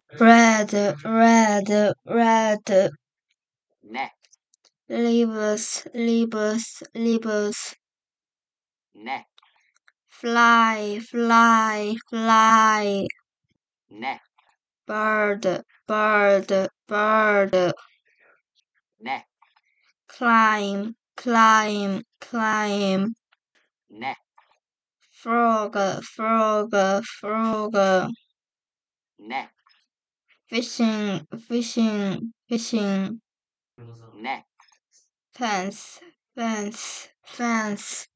red, red, neck, libels, neck, fly, neck, bird, neck, climb, neck, frog, neck, fishing, neck, fence,